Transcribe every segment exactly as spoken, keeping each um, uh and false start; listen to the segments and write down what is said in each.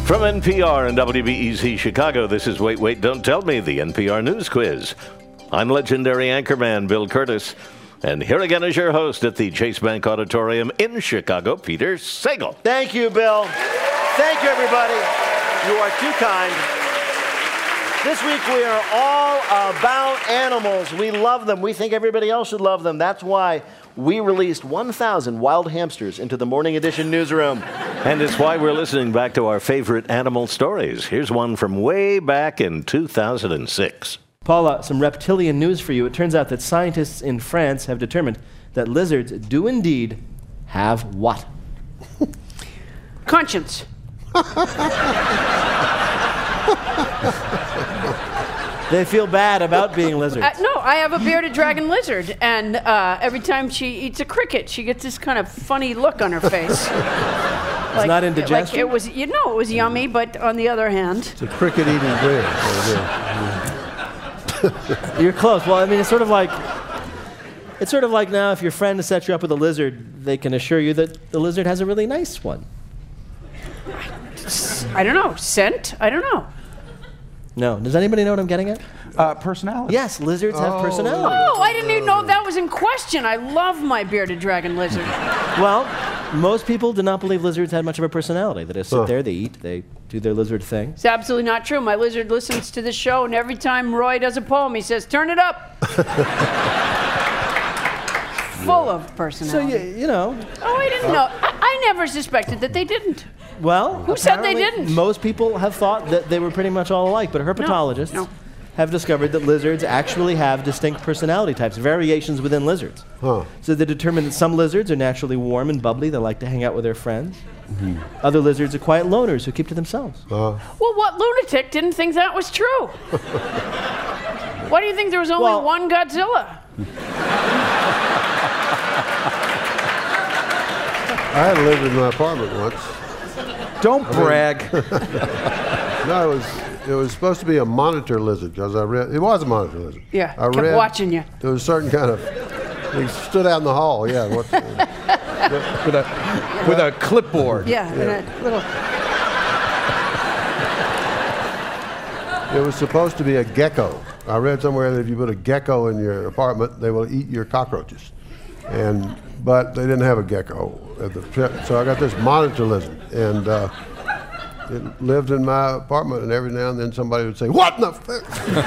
From N P R and W B E Z Chicago, this is Wait, Wait, Don't Tell Me, the N P R News Quiz. I'm legendary anchorman Bill Curtis, and here again is your host at the Chase Bank Auditorium in Chicago, Peter Sagal. Thank you, Bill. Thank you, everybody. You are too kind. This week we are all about animals. We love them. We think everybody else should love them. That's why we released one thousand wild hamsters into the Morning Edition newsroom. And it's why we're listening back to our favorite animal stories. Here's one from way back in two thousand six. Paula, some reptilian news for you. It turns out that scientists in France have determined that lizards do indeed have what? Conscience. They feel bad about being lizards. Uh, no, I have a bearded dragon lizard, and uh, every time she eats a cricket, she gets this kind of funny look on her face. It's like, not indigestion? Like it was, you know, it was yummy, but on the other hand, It's a cricket eating bread. You're close. Well, I mean, it's sort of like it's sort of like now if your friend has set you up with a lizard, they can assure you that the lizard has a really nice one. I don't know, scent? I don't know. No. Does anybody know what I'm getting at? Uh, personality. Yes, lizards have personality. Oh, I didn't even know that was in question. I love my bearded dragon lizard. Well, most people do not believe lizards had much of a personality. They just sit Huh. there, they eat, they do their lizard thing. It's absolutely not true. My lizard listens to the show, and every time Roy does a poem, he says, "Turn it up." Full of So, personality. you, you know, Oh, I didn't know. I, I never suspected that they didn't. well, Who said they apparently didn't? Most people have thought that they were pretty much all alike, but herpetologists no. have discovered that lizards actually have distinct personality types, variations within lizards. Huh. So they determined that some lizards are naturally warm and bubbly. They like to hang out with their friends. Mm-hmm. Other lizards are quiet loners who keep to themselves. Uh, Well, what lunatic didn't think that was true? Why do you think there was only Well- one Godzilla? I had a lizard in my apartment once. Don't brag. No, it was it was supposed to be a monitor lizard because I read it was a monitor lizard. Yeah, I kept watching you. There was a certain kind of. He stood out in the hall. Yeah, what, with a with a clipboard. Yeah, and a little. it was supposed to be a gecko. I read somewhere that if you put a gecko in your apartment, they will eat your cockroaches. And but they didn't have a gecko at the so I got this monitor lizard and. Uh, It lived in my apartment, and every now and then somebody would say, "What in the?" F-?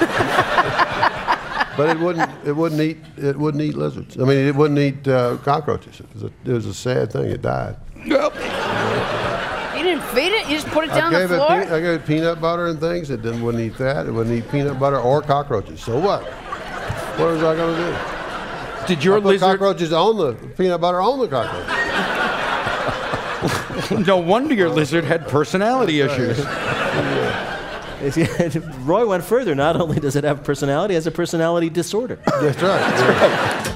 But it wouldn't. It wouldn't eat. It wouldn't eat lizards. I mean, it wouldn't eat uh, cockroaches. It was, a, it was a sad thing. It died. You didn't feed it? You just put it down I the gave it. floor? Pe- I gave it peanut butter and things. It didn't. Wouldn't eat that. It wouldn't eat peanut butter or cockroaches. So what? What was I going to do? Did your I put lizard? cockroaches on the peanut butter on the cockroaches. No wonder your lizard had personality issues. Roy went further. Not only does it have personality, it has a personality disorder. That's right.